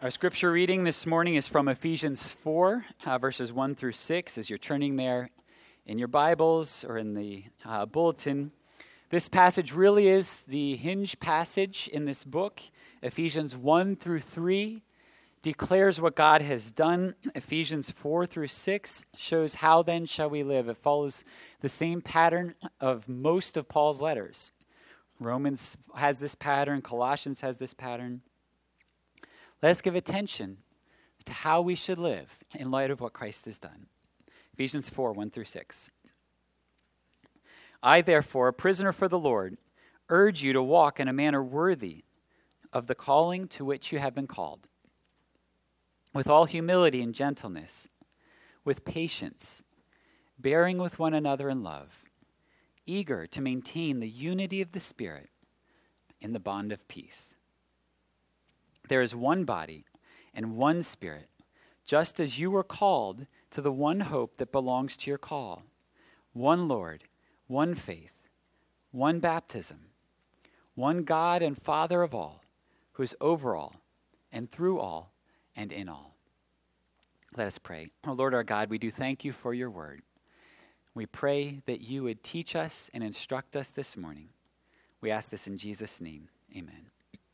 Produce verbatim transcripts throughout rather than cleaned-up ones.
Our scripture reading this morning is from Ephesians four, uh, verses one through six, as you're turning there in your Bibles or in the uh, bulletin. This passage really is the hinge passage in this book. Ephesians one through three declares what God has done. Ephesians four through six shows how then shall we live. It follows the same pattern of most of Paul's letters. Romans has this pattern. Colossians has this pattern. Let us give attention to how we should live in light of what Christ has done. Ephesians four, one through six. I, therefore, a prisoner for the Lord, urge you to walk in a manner worthy of the calling to which you have been called, with all humility and gentleness, with patience, bearing with one another in love, eager to maintain the unity of the Spirit in the bond of peace. There is one body and one Spirit, just as you were called to the one hope that belongs to your call, one Lord, one faith, one baptism, one God and Father of all, who is over all and through all and in all. Let us pray. Oh Lord our God, we do thank you for your word. We pray that you would teach us and instruct us this morning. We ask this in Jesus' name. Amen.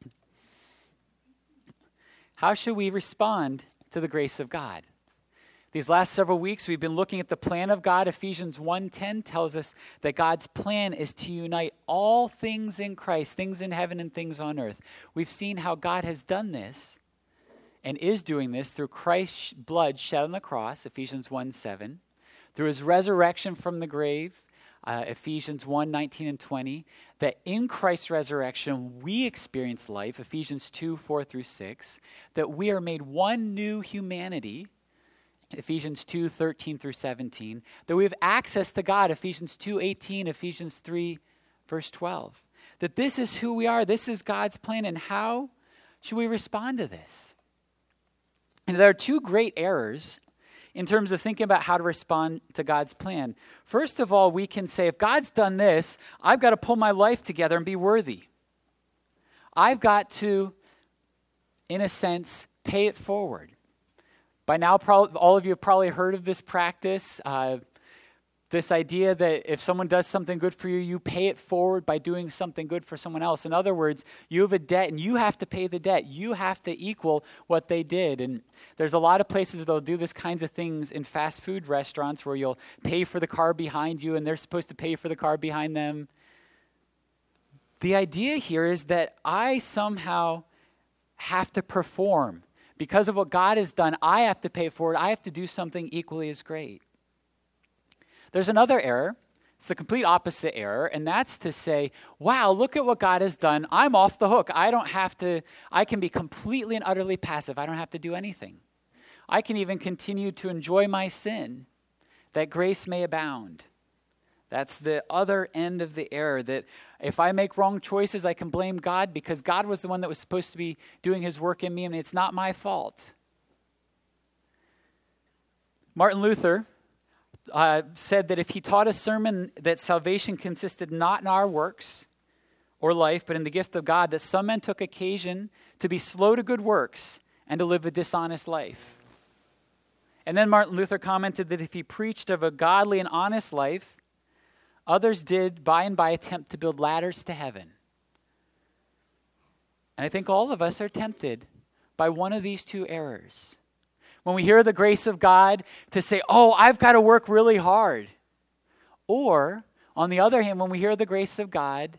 How should we respond to the grace of God? These last several weeks, we've been looking at the plan of God. Ephesians one ten tells us that God's plan is to unite all things in Christ, things in heaven and things on earth. We've seen how God has done this and is doing this through Christ's blood shed on the cross, Ephesians one seven, through his resurrection from the grave, uh, Ephesians one nineteen and twenty, that in Christ's resurrection we experience life, Ephesians two four through six, that we are made one new humanity, Ephesians two thirteen through seventeen, that we have access to God, Ephesians two eighteen, Ephesians three verse twelve, that this is who we are, this is God's plan, and how should we respond to this? And there are two great errors in terms of thinking about how to respond to God's plan. First of all, we can say, if God's done this, I've got to pull my life together and be worthy. I've got to, in a sense, pay it forward. By now, probably, all of you have probably heard of this practice, uh, this idea that if someone does something good for you, you pay it forward by doing something good for someone else. In other words, you have a debt and you have to pay the debt. You have to equal what they did. And there's a lot of places that'll do this kinds of things in fast food restaurants where you'll pay for the car behind you and they're supposed to pay for the car behind them. The idea here is that I somehow have to perform. Because of what God has done, I have to pay for it. I have to do something equally as great. There's another error. It's the complete opposite error, and that's to say, wow, look at what God has done. I'm off the hook. I don't have to, I can be completely and utterly passive. I don't have to do anything. I can even continue to enjoy my sin, that grace may abound. That's the other end of the error, that if I make wrong choices, I can blame God because God was the one that was supposed to be doing his work in me, and it's not my fault. Martin Luther Uh, said that if he taught a sermon that salvation consisted not in our works or life, but in the gift of God, that some men took occasion to be slow to good works and to live a dishonest life. And then Martin Luther commented that if he preached of a godly and honest life, others did by and by attempt to build ladders to heaven. And I think all of us are tempted by one of these two errors. When we hear the grace of God, to say, oh, I've got to work really hard. Or, on the other hand, when we hear the grace of God,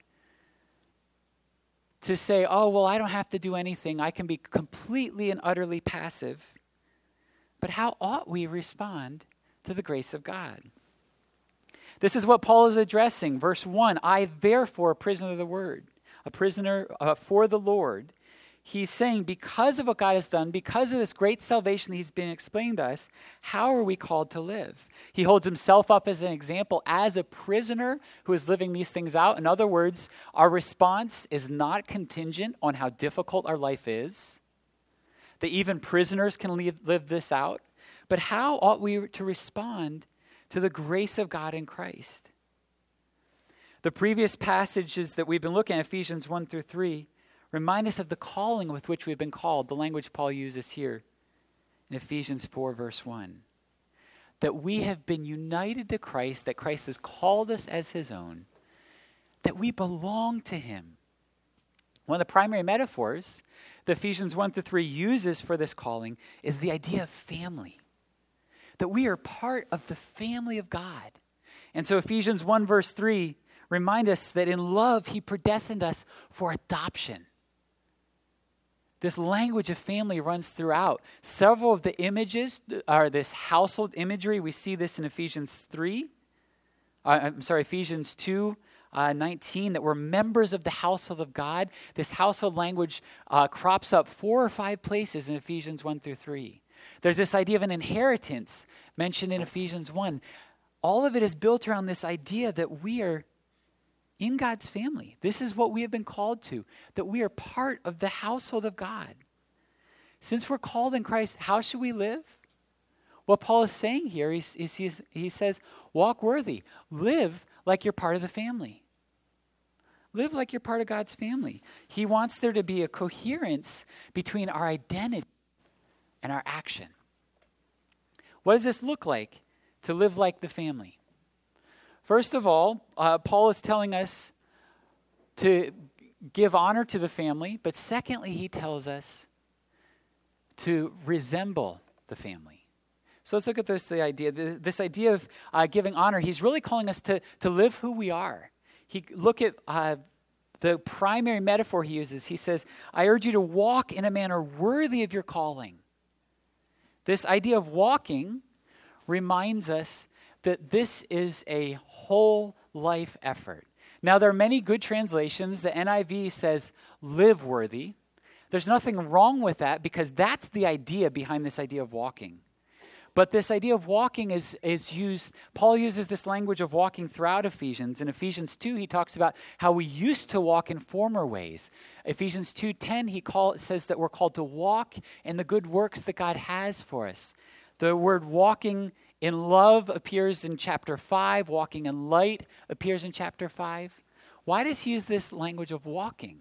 to say, oh, well, I don't have to do anything. I can be completely and utterly passive. But how ought we respond to the grace of God? This is what Paul is addressing. Verse one, I therefore, a prisoner of the word, a prisoner uh, for the Lord. He's saying because of what God has done, because of this great salvation that he's been explaining to us, how are we called to live? He holds himself up as an example as a prisoner who is living these things out. In other words, our response is not contingent on how difficult our life is, that even prisoners can live, live this out. But how ought we to respond to the grace of God in Christ? The previous passages that we've been looking at, Ephesians one through three, remind us of the calling with which we've been called, the language Paul uses here in Ephesians four, verse one. That we have been united to Christ, that Christ has called us as his own, that we belong to him. One of the primary metaphors that Ephesians one through three uses for this calling is the idea of family. That we are part of the family of God. And so Ephesians one verse three remind us that in love he predestined us for adoption. This language of family runs throughout. Several of the images are this household imagery. We see this in Ephesians three. Uh, I'm sorry, Ephesians two, uh, nineteen, that we're members of the household of God. This household language uh, crops up four or five places in Ephesians one through three. There's this idea of an inheritance mentioned in Ephesians one. All of it is built around this idea that we are in God's family. This is what we have been called to, that we are part of the household of God. Since we're called in Christ, how should we live? What Paul is saying here is, is he's, he says, walk worthy. Live like you're part of the family. Live like you're part of God's family. He wants there to be a coherence between our identity and our action. What does this look like to live like the family? First of all, uh, Paul is telling us to give honor to the family, but secondly, he tells us to resemble the family. So let's look at this the idea. This idea of uh, giving honor, he's really calling us to, to live who we are. He look at uh, the primary metaphor he uses. He says, I urge you to walk in a manner worthy of your calling. This idea of walking reminds us that this is a whole life effort. Now, there are many good translations. The N I V says, live worthy. There's nothing wrong with that because that's the idea behind this idea of walking. But this idea of walking is, is used, Paul uses this language of walking throughout Ephesians. In Ephesians two, he talks about how we used to walk in former ways. Ephesians two ten, he call, says that we're called to walk in the good works that God has for us. The word walking in love appears in chapter five. Walking in light appears in chapter five. Why does he use this language of walking?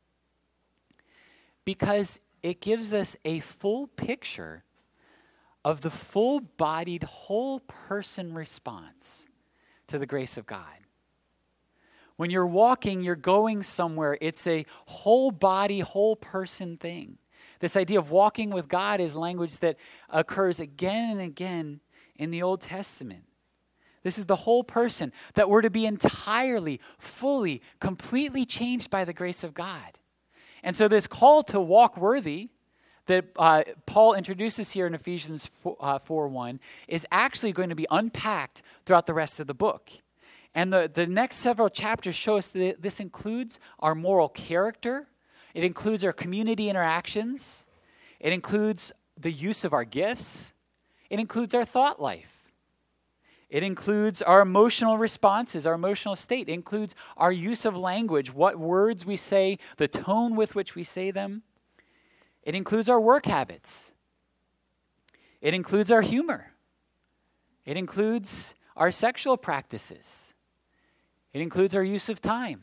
Because it gives us a full picture of the full-bodied, whole-person response to the grace of God. When you're walking, you're going somewhere. It's a whole-body, whole-person thing. This idea of walking with God is language that occurs again and again in the Old Testament. This is the whole person, that we're to be entirely, fully, completely changed by the grace of God. And so this call to walk worthy that uh, Paul introduces here in Ephesians four one is actually going to be unpacked throughout the rest of the book. And the, the next several chapters show us that this includes our moral character. It includes our community interactions. It includes the use of our gifts. It includes our thought life. It includes our emotional responses, our emotional state. It includes our use of language, what words we say, the tone with which we say them. It includes our work habits. It includes our humor. It includes our sexual practices. It includes our use of time.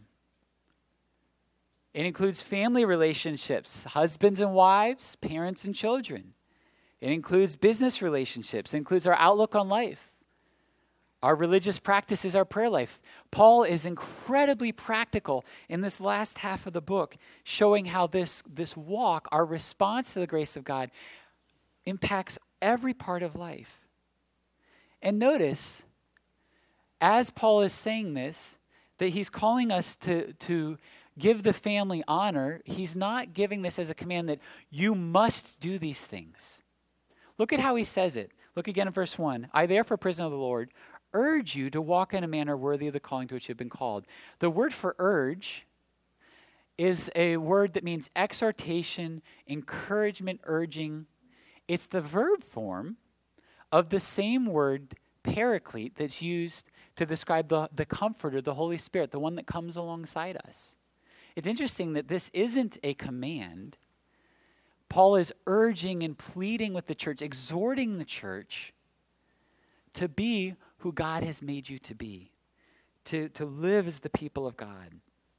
It includes family relationships, husbands and wives, parents and children. It includes business relationships. It includes our outlook on life. Our religious practices, our prayer life. Paul is incredibly practical in this last half of the book, showing how this, this walk, our response to the grace of God, impacts every part of life. And notice, as Paul is saying this, that he's calling us to, to give the family honor. He's not giving this as a command that you must do these things. Look at how he says it. Look again at verse one. I therefore, prisoner of the Lord, urge you to walk in a manner worthy of the calling to which you have been called. The word for urge is a word that means exhortation, encouragement, urging. It's the verb form of the same word paraclete that's used to describe the, the comforter, the Holy Spirit, the one that comes alongside us. It's interesting that this isn't a command. Paul is urging and pleading with the church, exhorting the church to be who God has made you to be, to, to live as the people of God.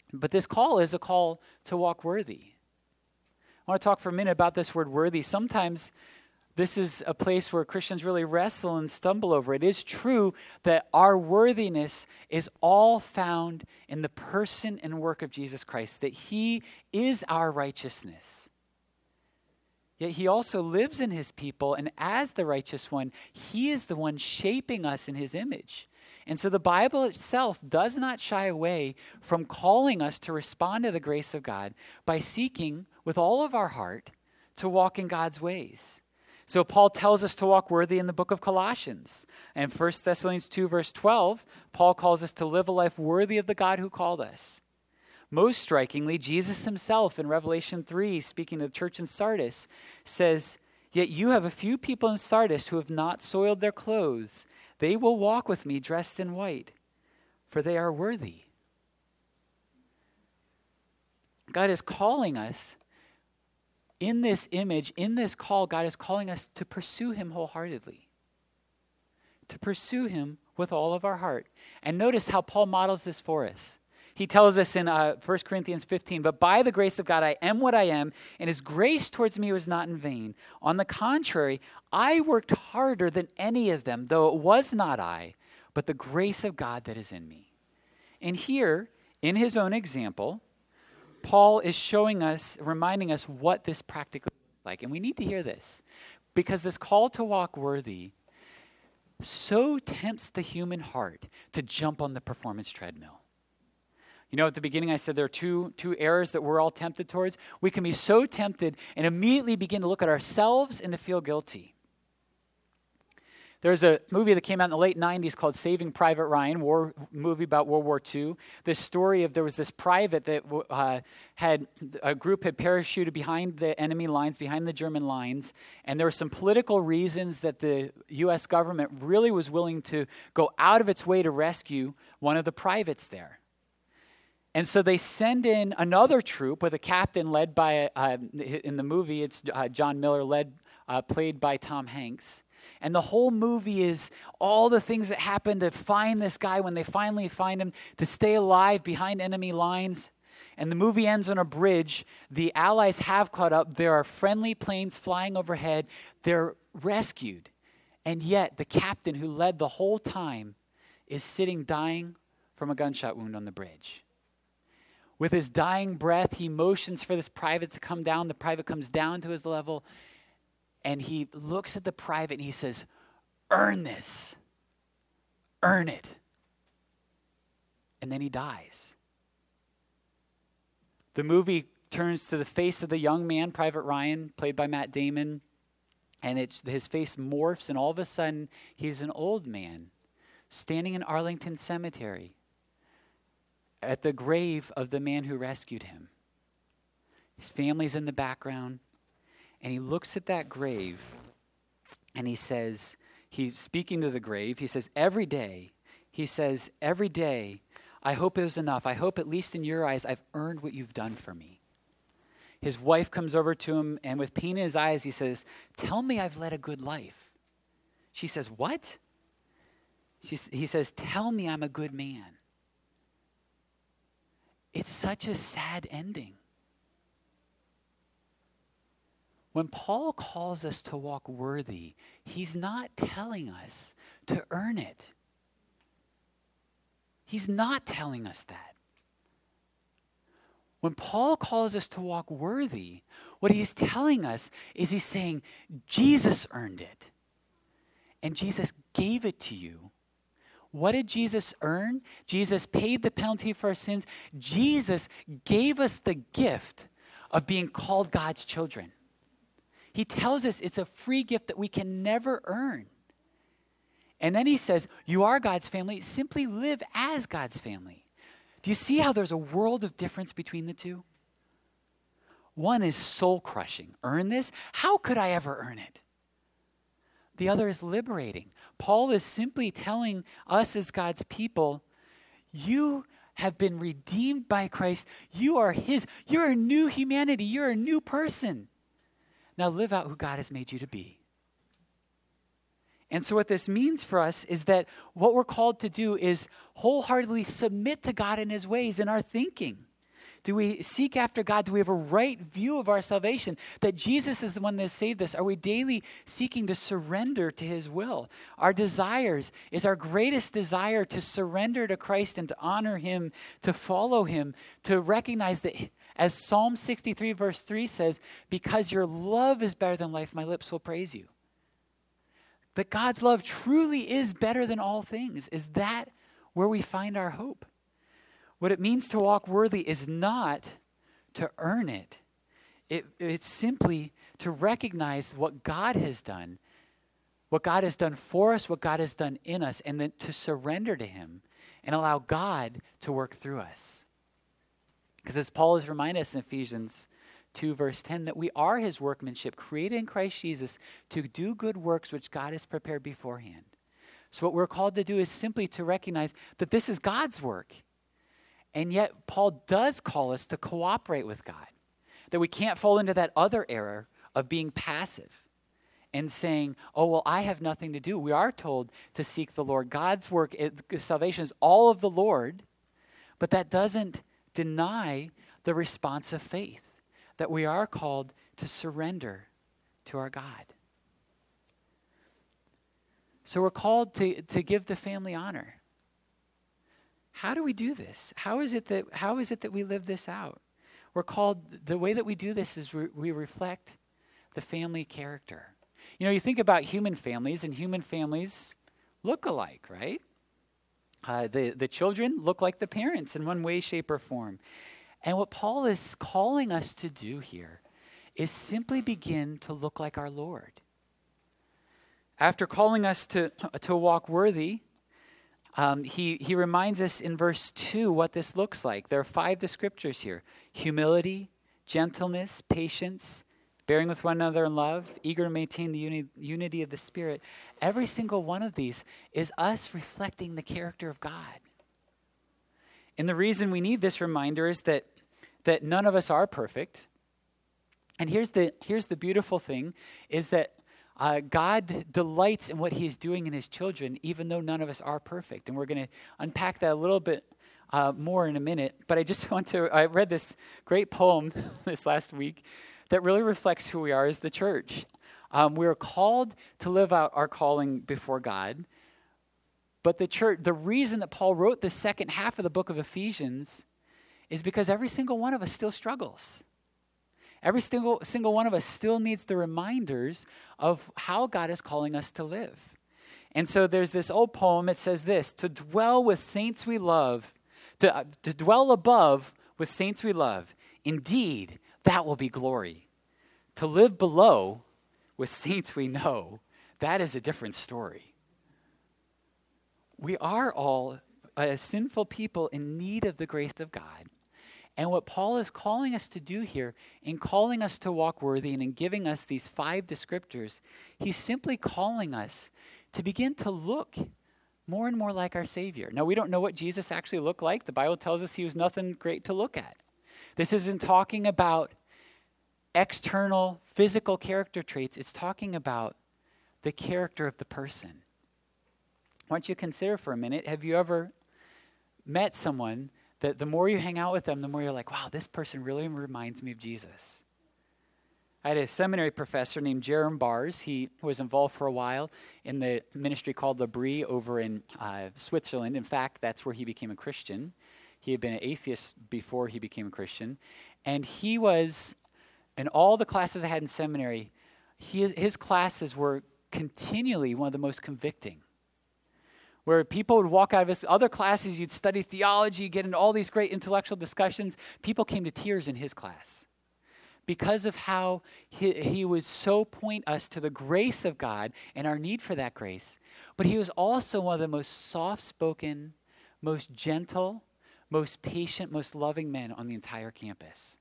But this call is a call to walk worthy. I want to talk for a minute about this word worthy. Sometimes this is a place where Christians really wrestle and stumble over. It is true that our worthiness is all found in the person and work of Jesus Christ, that he is our righteousness. Yet he also lives in his people, and as the righteous one, he is the one shaping us in his image. And so the Bible itself does not shy away from calling us to respond to the grace of God by seeking with all of our heart to walk in God's ways. So Paul tells us to walk worthy in the book of Colossians. And First Thessalonians two, verse twelve, Paul calls us to live a life worthy of the God who called us. Most strikingly, Jesus himself in Revelation three, speaking to the church in Sardis, says, "Yet you have a few people in Sardis who have not soiled their clothes. They will walk with me dressed in white, for they are worthy." God is calling us in this image, in this call, God is calling us to pursue him wholeheartedly, to pursue him with all of our heart. And notice how Paul models this for us. He tells us in uh, First Corinthians fifteen, "But by the grace of God I am what I am, and his grace towards me was not in vain. On the contrary, I worked harder than any of them, though it was not I, but the grace of God that is in me." And here, in his own example, Paul is showing us, reminding us what this practically looks like. And we need to hear this, because this call to walk worthy so tempts the human heart to jump on the performance treadmill. You know, at the beginning I said there are two, two errors that we're all tempted towards. We can be so tempted and immediately begin to look at ourselves and to feel guilty. There's a movie that came out in the late nineties called Saving Private Ryan, war movie about World War Two. This story of there was this private that uh, had, a group had parachuted behind the enemy lines, behind the German lines, and there were some political reasons that the U S government really was willing to go out of its way to rescue one of the privates there. And so they send in another troop with a captain led by, uh, in the movie, it's uh, John Miller, led, uh, played by Tom Hanks. And the whole movie is all the things that happen to find this guy when they finally find him, to stay alive behind enemy lines. And the movie ends on a bridge. The Allies have caught up. There are friendly planes flying overhead. They're rescued. And yet the captain who led the whole time is sitting dying from a gunshot wound on the bridge. With his dying breath, he motions for this private to come down. The private comes down to his level. And he looks at the private and he says, "Earn this. Earn it." And then he dies. The movie turns to the face of the young man, Private Ryan, played by Matt Damon. And it's, his face morphs, and all of a sudden, he's an old man standing in Arlington Cemetery at the grave of the man who rescued him. His family's in the background. And he looks at that grave and he says, he's speaking to the grave, he says, every day, he says, every day, I hope it was enough. I hope at least in your eyes, I've earned what you've done for me. His wife comes over to him and with pain in his eyes, he says, tell me I've led a good life. She says, what? She, he says, tell me I'm a good man. It's such a sad ending. When Paul calls us to walk worthy, he's not telling us to earn it. He's not telling us that. When Paul calls us to walk worthy, what he's telling us is he's saying, Jesus earned it. And Jesus gave it to you. What did Jesus earn? Jesus paid the penalty for our sins. Jesus gave us the gift of being called God's children. He tells us it's a free gift that we can never earn. And then he says, you are God's family. Simply live as God's family. Do you see how there's a world of difference between the two? One is soul-crushing. Earn this? How could I ever earn it? The other is liberating. Paul is simply telling us as God's people, you have been redeemed by Christ. You are his. You're a new humanity. You're a new person. Now live out who God has made you to be. And so what this means for us is that what we're called to do is wholeheartedly submit to God in his ways in our thinking. Do we seek after God? Do we have a right view of our salvation, that Jesus is the one that saved us? Are we daily seeking to surrender to his will? Our desires, is our greatest desire to surrender to Christ and to honor him, to follow him, to recognize that, as Psalm sixty-three verse three says, because your love is better than life, my lips will praise you. That God's love truly is better than all things. Is that where we find our hope? What it means to walk worthy is not to earn it. it. It's simply to recognize what God has done, what God has done for us, what God has done in us, and then to surrender to him and allow God to work through us. Because as Paul has reminded us in Ephesians two verse ten, that we are his workmanship, created in Christ Jesus to do good works which God has prepared beforehand. So what we're called to do is simply to recognize that this is God's work. And yet Paul does call us to cooperate with God, that we can't fall into that other error of being passive and saying, oh, well, I have nothing to do. We are told to seek the Lord. God's work, it, salvation is all of the Lord, but that doesn't deny the response of faith, that we are called to surrender to our God. So we're called to, to give the family honor. How do we do this? How is it that how is it that we live this out? We're called, the way that we do this is we, we reflect the family character. You know, you think about human families, and human families look alike, right? Uh, the, the children look like the parents in one way, shape, or form. And what Paul is calling us to do here is simply begin to look like our Lord. After calling us to, to walk worthy, um, he, he reminds us in verse two what this looks like. There are five descriptors here: humility, gentleness, patience, bearing with one another in love, eager to maintain the uni- unity of the Spirit. Every single one of these is us reflecting the character of God. And the reason we need this reminder is that that none of us are perfect. And here's the here's the beautiful thing, is that uh, God delights in what he is doing in his children, even though none of us are perfect. And we're going to unpack that a little bit uh, more in a minute. But I just want to, I read this great poem this last week that really reflects who we are as the church. Um, we're called to live out our calling before God. But the church, the reason that Paul wrote the second half of the book of Ephesians is because every single one of us still struggles. Every single, single one of us still needs the reminders of how God is calling us to live. And so there's this old poem, it says this: to dwell with saints we love, to, uh, to dwell above with saints we love, indeed, that will be glory. To live below with saints we know, that is a different story. We are all a sinful people in need of the grace of God. And what Paul is calling us to do here, in calling us to walk worthy and in giving us these five descriptors, he's simply calling us to begin to look more and more like our Savior. Now, we don't know what Jesus actually looked like. The Bible tells us he was nothing great to look at. This isn't talking about external physical character traits. It's talking about the character of the person. Why don't you consider for a minute, have you ever met someone that the more you hang out with them, the more you're like, wow, this person really reminds me of Jesus? I had a seminary professor named Jerome Bars. He was involved for a while in the ministry called L'Abri over in uh, Switzerland. In fact, that's where he became a Christian. He had been an atheist before he became a Christian. And he was, in all the classes I had in seminary, he, his classes were continually one of the most convicting. Where people would walk out of his other classes, you'd study theology, get into all these great intellectual discussions. People came to tears in his class because of how he, he would so point us to the grace of God and our need for that grace. But he was also one of the most soft-spoken, most gentle, most patient, most loving men on the entire campus.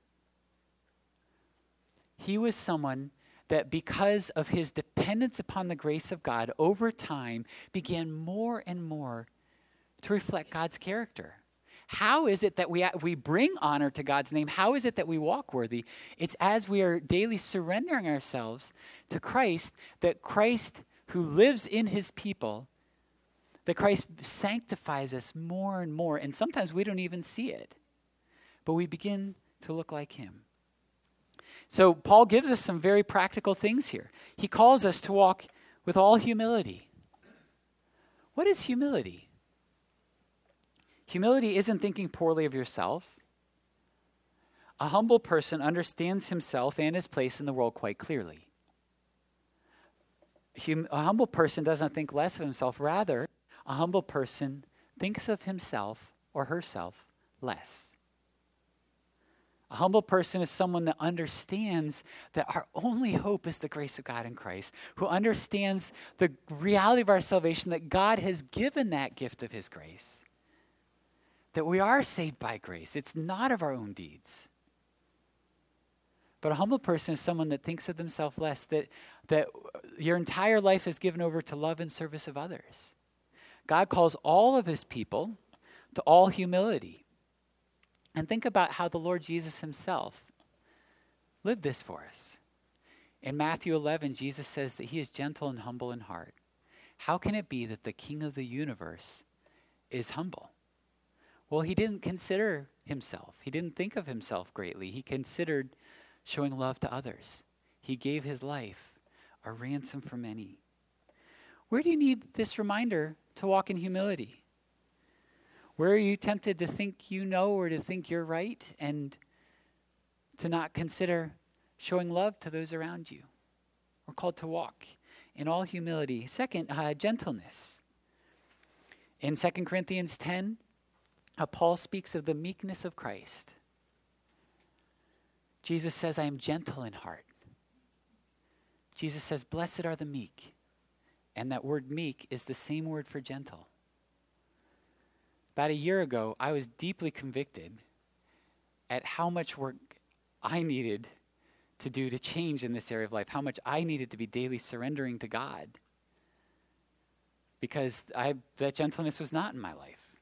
He was someone that, because of his dependence upon the grace of God, over time began more and more to reflect God's character. How is it that we, we bring honor to God's name? How is it that we walk worthy? It's as we are daily surrendering ourselves to Christ, that Christ, who lives in his people, that Christ sanctifies us more and more. And sometimes we don't even see it. but we begin to look like him. So Paul gives us some very practical things here. He calls us to walk with all humility. What is humility? Humility isn't thinking poorly of yourself. A humble person understands himself and his place in the world quite clearly. Hum- a humble person doesn't think less of himself. Rather, a humble person thinks of himself or herself less. A humble person is someone that understands that our only hope is the grace of God in Christ, who understands the reality of our salvation, that God has given that gift of his grace, that we are saved by grace. It's not of our own deeds. But a humble person is someone that thinks of themselves less, that, that your entire life is given over to love and service of others. God calls all of his people to all humility. And think about how the Lord Jesus himself lived this for us. In Matthew eleven, Jesus says that he is gentle and humble in heart. How can it be that the King of the universe is humble? Well, he didn't consider himself. He didn't think of himself greatly. He considered showing love to others. He gave his life a ransom for many. Where do you need this reminder to walk in humility? Where are you tempted to think you know or to think you're right and to not consider showing love to those around you? We're called to walk in all humility. Second, uh, gentleness. In Second Corinthians ten, uh, Paul speaks of the meekness of Christ. Jesus says, I am gentle in heart. Jesus says, blessed are the meek. And that word meek is the same word for gentle. About a year ago, I was deeply convicted at how much work I needed to do to change in this area of life, how much I needed to be daily surrendering to God. Because I, that gentleness was not in my life.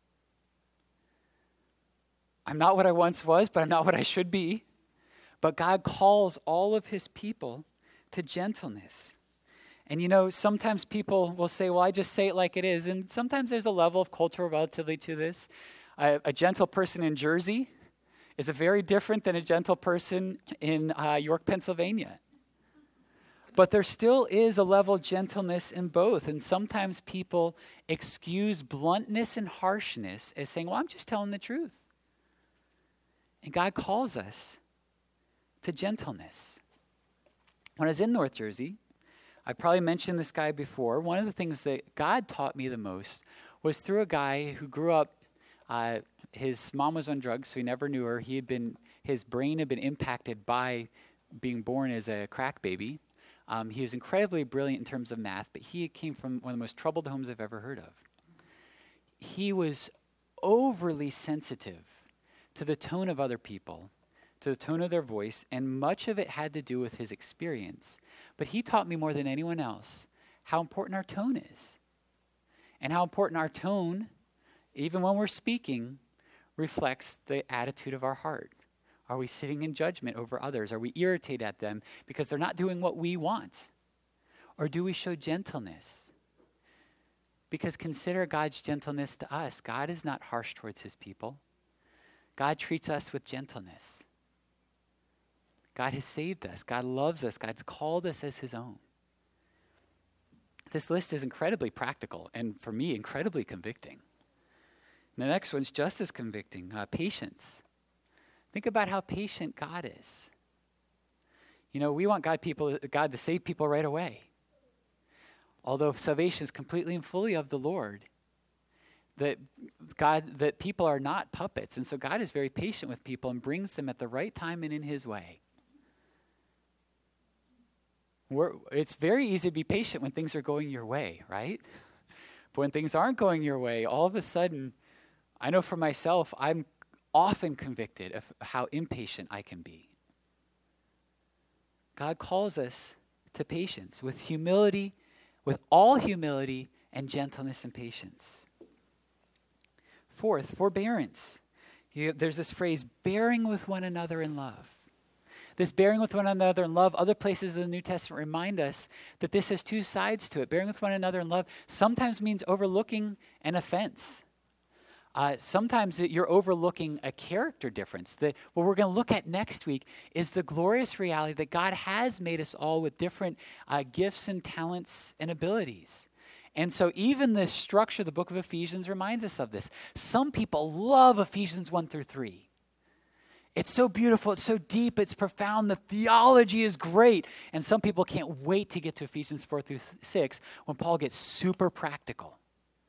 I'm not what I once was, but I'm not what I should be. But God calls all of his people to gentleness. And you know, sometimes people will say, well, I just say it like it is. And sometimes there's a level of cultural relativity to this. A, a gentle person in Jersey is a very different than a gentle person in uh, York, Pennsylvania. But there still is a level of gentleness in both. And sometimes people excuse bluntness and harshness as saying, well, I'm just telling the truth. And God calls us to gentleness. When I was in North Jersey, I probably mentioned this guy before. One of the things that God taught me the most was through a guy who grew up, uh, his mom was on drugs, so he never knew her. He had been, his brain had been impacted by being born as a crack baby. Um, he was incredibly brilliant in terms of math, but he came from one of the most troubled homes I've ever heard of. He was overly sensitive to the tone of other people, to the tone of their voice, and much of it had to do with his experience. But he taught me more than anyone else how important our tone is, and how important our tone, even when we're speaking, reflects the attitude of our heart. Are we sitting in judgment over others? Are we irritated at them because they're not doing what we want? Or do we show gentleness? Because consider God's gentleness to us. God is not harsh towards his people. God treats us with gentleness. God has saved us. God loves us. God's called us as his own. This list is incredibly practical and, for me, incredibly convicting. And the next one's just as convicting, uh, patience. Think about how patient God is. You know, we want God, people, God to save people right away. Although salvation is completely and fully of the Lord, that God, that people are not puppets. And so God is very patient with people and brings them at the right time and in his way. We're, it's very easy to be patient when things are going your way, right? But when things aren't going your way, all of a sudden, I know for myself, I'm often convicted of how impatient I can be. God calls us to patience with humility, with all humility and gentleness and patience. Fourth, forbearance. You, there's this phrase, bearing with one another in love. This bearing with one another in love, other places in the New Testament remind us that this has two sides to it. Bearing with one another in love sometimes means overlooking an offense. uh, sometimes it- you're overlooking a character difference. The, what we're going to look at next week is the glorious reality that God has made us all with different uh, gifts and talents and abilities. And so even the structure of the book of Ephesians reminds us of this. Some people love Ephesians one through three. It's so beautiful, it's so deep, it's profound, the theology is great. And some people can't wait to get to Ephesians four through six when Paul gets super practical.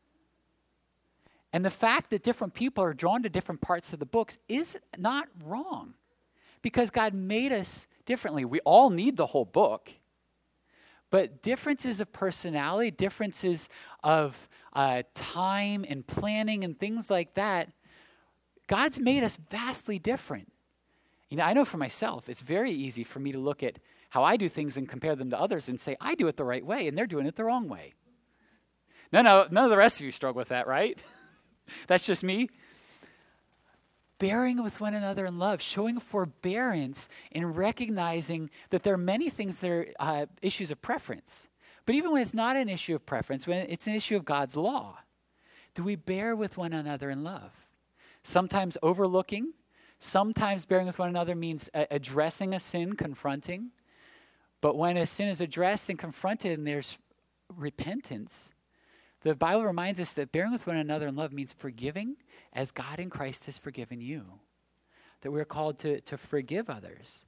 And the fact that different people are drawn to different parts of the books is not wrong, because God made us differently. We all need the whole book, but differences of personality, differences of uh, time and planning and things like that, God's made us vastly different. You know, I know for myself, it's very easy for me to look at how I do things and compare them to others and say, I do it the right way, and they're doing it the wrong way. No, no, none of the rest of you struggle with that, right? That's just me. Bearing with one another in love, showing forbearance in recognizing that there are many things that are uh, issues of preference. But even when it's not an issue of preference, when it's an issue of God's law, do we bear with one another in love? Sometimes overlooking, sometimes bearing with one another means uh, addressing a sin, confronting. But when a sin is addressed and confronted and there's repentance, the Bible reminds us that bearing with one another in love means forgiving as God in Christ has forgiven you. That we're called to, to forgive others.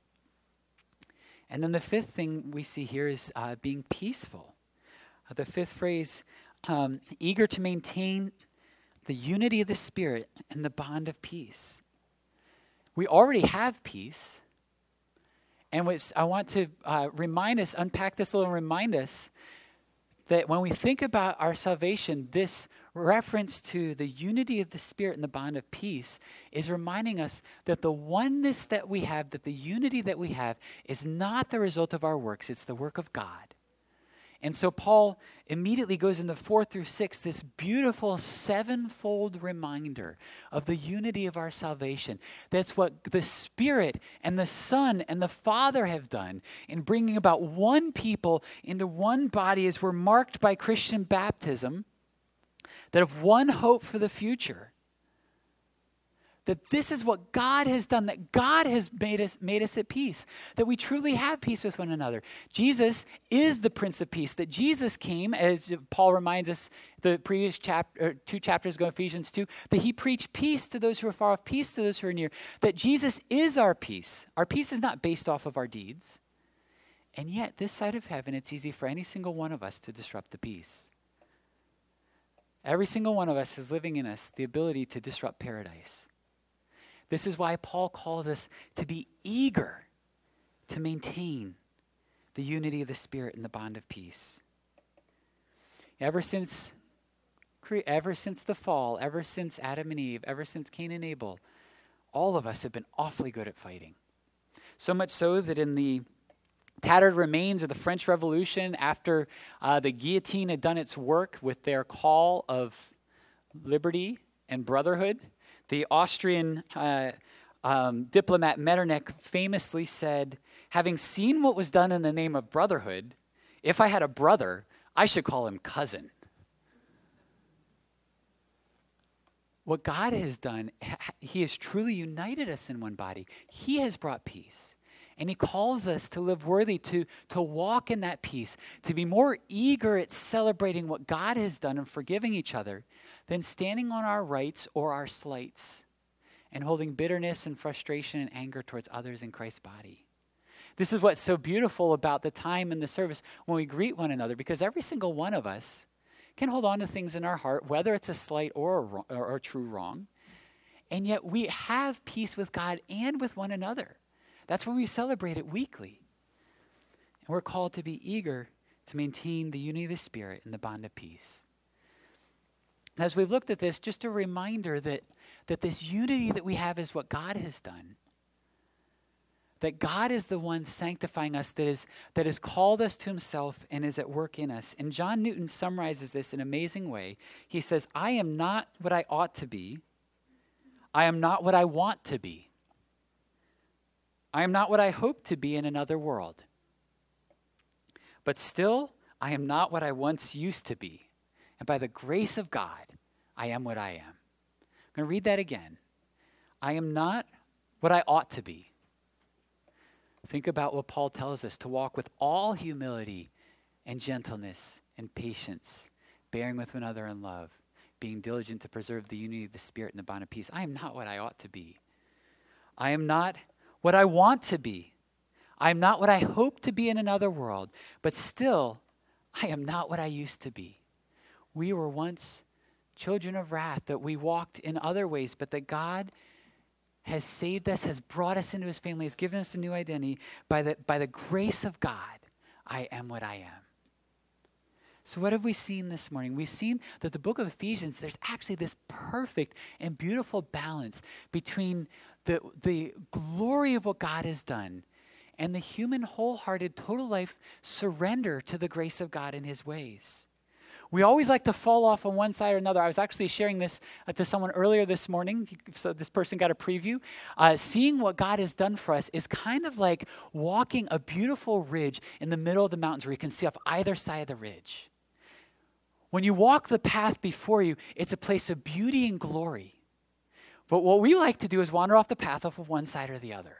And then the fifth thing we see here is uh, being peaceful. Uh, the fifth phrase, um, eager to maintain the unity of the Spirit and the bond of peace. We already have peace. And what's, I want to uh, remind us, unpack this a little and remind us that when we think about our salvation, this reference to the unity of the Spirit and the bond of peace is reminding us that the oneness that we have, that the unity that we have, is not the result of our works, it's the work of God. And so Paul immediately goes into four through six, this beautiful sevenfold reminder of the unity of our salvation. That's what the Spirit and the Son and the Father have done in bringing about one people into one body as we're marked by Christian baptism, that have one hope for the future. That this is what God has done, that God has made us, made us at peace, that we truly have peace with one another. Jesus is the Prince of Peace, that Jesus came, as Paul reminds us the previous chapter, two chapters ago, Ephesians two, that he preached peace to those who are far off, peace to those who are near, that Jesus is our peace. Our peace is not based off of our deeds. And yet, this side of heaven, it's easy for any single one of us to disrupt the peace. Every single one of us is living in us the ability to disrupt paradise. This is why Paul calls us to be eager to maintain the unity of the Spirit and the bond of peace. Ever since, ever since the fall, ever since Adam and Eve, ever since Cain and Abel, all of us have been awfully good at fighting. So much so that in the tattered remains of the French Revolution, after uh, the guillotine had done its work with their call of liberty and brotherhood, the Austrian uh, um, diplomat Metternich famously said, having seen what was done in the name of brotherhood, if I had a brother, I should call him cousin. What God has done, he has truly united us in one body. He has brought peace. And he calls us to live worthy, to, to walk in that peace, to be more eager at celebrating what God has done and forgiving each other than standing on our rights or our slights and holding bitterness and frustration and anger towards others in Christ's body. This is what's so beautiful about the time in the service when we greet one another, because every single one of us can hold on to things in our heart, whether it's a slight or a, wrong, or a true wrong, and yet we have peace with God and with one another. That's why we celebrate it weekly. And we're called to be eager to maintain the unity of the Spirit and the bond of peace. As we've looked at this, just a reminder that, that this unity that we have is what God has done. That God is the one sanctifying us, that, is, that has called us to himself and is at work in us. And John Newton summarizes this in an amazing way. He says, I am not what I ought to be. I am not what I want to be. I am not what I hope to be in another world. But still, I am not what I once used to be. And by the grace of God, I am what I am. I'm going to read that again. I am not what I ought to be. Think about what Paul tells us, to walk with all humility and gentleness and patience, bearing with one another in love, being diligent to preserve the unity of the Spirit in the bond of peace. I am not what I ought to be. I am not what I want to be. I am not what I hope to be in another world, but still, I am not what I used to be. We were once children of wrath, that we walked in other ways, but that God has saved us, has brought us into his family, has given us a new identity. By the, by the grace of God, I am what I am. So what have we seen this morning? We've seen that the book of Ephesians, there's actually this perfect and beautiful balance between the, the glory of what God has done and the human, wholehearted, total life surrender to the grace of God in his ways. We always like to fall off on one side or another. I was actually sharing this uh, to someone earlier this morning, so this person got a preview. Uh, seeing what God has done for us is kind of like walking a beautiful ridge in the middle of the mountains where you can see off either side of the ridge. When you walk the path before you, it's a place of beauty and glory. But what we like to do is wander off the path off of one side or the other.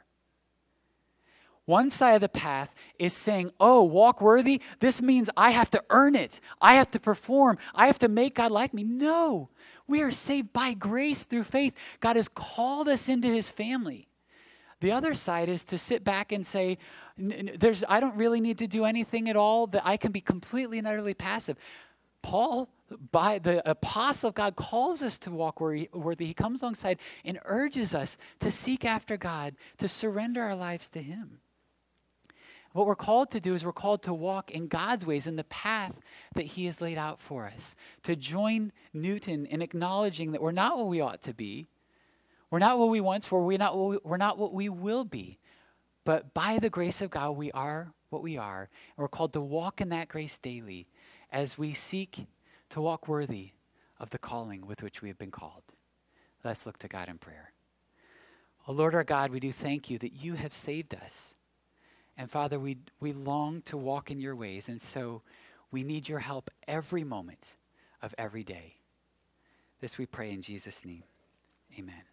One side of the path is saying, oh, walk worthy. This means I have to earn it. I have to perform. I have to make God like me. No, we are saved by grace through faith. God has called us into his family. The other side is to sit back and say, "There's, I don't really need to do anything at all, that I can be completely and utterly passive." Paul, by the apostle of God, calls us to walk worthy. He comes alongside and urges us to seek after God, to surrender our lives to him. What we're called to do is we're called to walk in God's ways, in the path that he has laid out for us, to join Newton in acknowledging that we're not what we ought to be. We're not what we once were. We're not what we, we're not what we will be. But by the grace of God, we are what we are. And we're called to walk in that grace daily as we seek to walk worthy of the calling with which we have been called. Let's look to God in prayer. Oh Lord our God, we do thank you that you have saved us. And Father, we, we long to walk in your ways, and so we need your help every moment of every day. This we pray in Jesus' name. Amen.